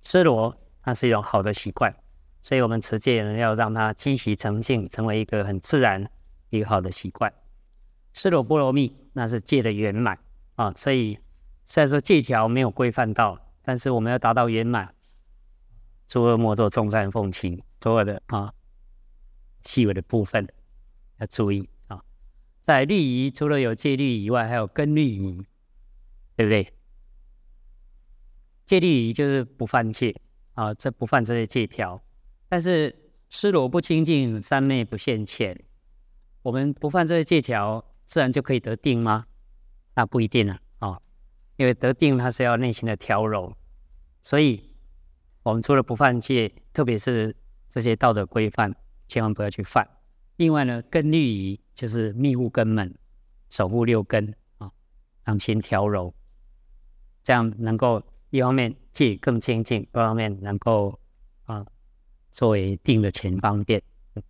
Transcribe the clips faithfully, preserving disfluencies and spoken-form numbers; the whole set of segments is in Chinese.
施罗它是一种好的习惯，所以我们持戒呢要让它积习成性，成为一个很自然一个好的习惯。施罗波罗蜜那是戒的圆满啊，所以虽然说戒条没有规范到，但是我们要达到圆满，诸恶莫作，众善奉行，所有的啊细微的部分要注意啊。在律仪，除了有戒律以外，还有根律仪，对不对？戒律仪就是不犯戒啊，这不犯这些戒条。但是施罗不清净，三昧不现前，我们不犯这些戒条，自然就可以得定吗？那不一定啊，哦，因为得定它是要内心的调柔，所以我们除了不犯戒，特别是这些道德规范，千万不要去犯。另外呢，根律仪就是密护根门，守护六根啊，让心调柔，这样能够一方面戒更清净，一方面能够啊作为定的前方便。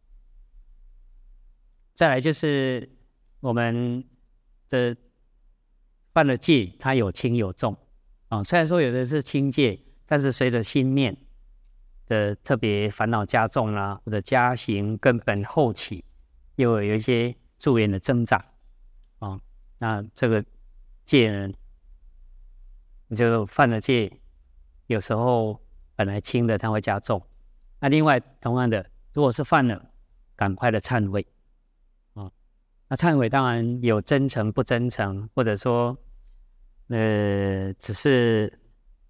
再来就是我们的犯了戒，它有轻有重啊。虽然说有的是轻戒，但是随着心念的特别烦恼加重啦、啊，或者加行根本后起，又有一些助缘的增长啊。那这个戒呢，你就犯了戒，有时候本来轻的它会加重。那另外同样的，如果是犯了，赶快的忏悔啊。那忏悔当然有真诚不真诚，或者说呃只是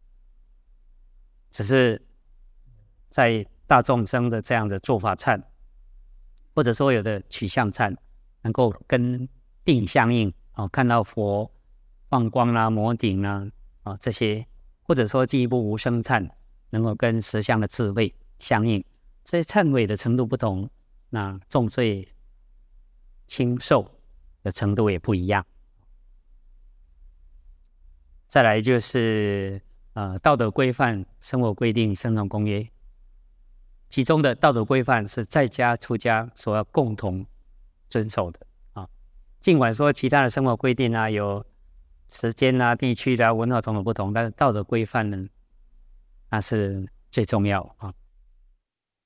只是在大众生的这样的做法忏，或者说有的取向忏，能够跟定相应啊，看到佛放光啦、摩顶啦啊这些，或者说进一步无生忏，能够跟实相的智慧相应。这些忏悔的程度不同，那重罪轻受的程度也不一样。再来就是呃道德规范、生活规定、生存公约，其中的道德规范是在家出家所要共同遵守的啊。尽管说其他的生活规定啊，有时间啊、地区啊、文化种种不同，但是道德规范呢，那是最重要啊。